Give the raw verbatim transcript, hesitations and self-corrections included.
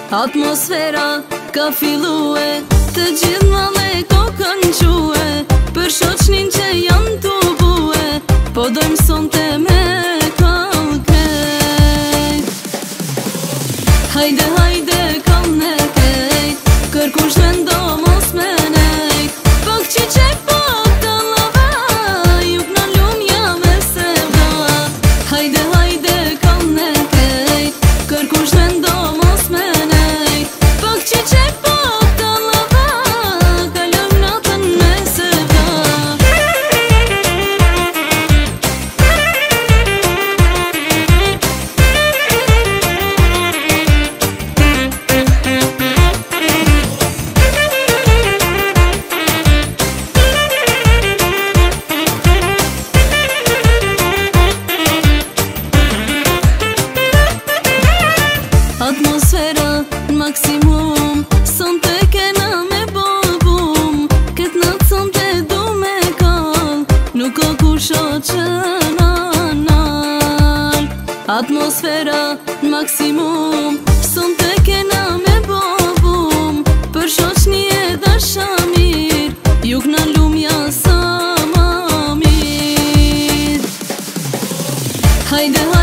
Atmosfera ka fillue, të gjithë malle kokën quhe, për shoqnin që janë t'u bue, po dojmë sonte me kalkejt. Hajde, hajde, kam me kejt, kërkush mendo mos me nejt, pak që qek pak të lava, juk në lumja me sevda. Hajde, hajde, kam me kejt, kërkush mendo mos me nejt, pak që qek pak të lava, kalëm natën me sevda. Atmosfera në maksimum, son të kena me bobum, këtë natë son të du me kall, nuk o kusho që na nal. Atmosfera në maksimum, son të kena me bobum, për shoqni e dasha mirë, juk na lumja sa ma mirë. Hajde, hajde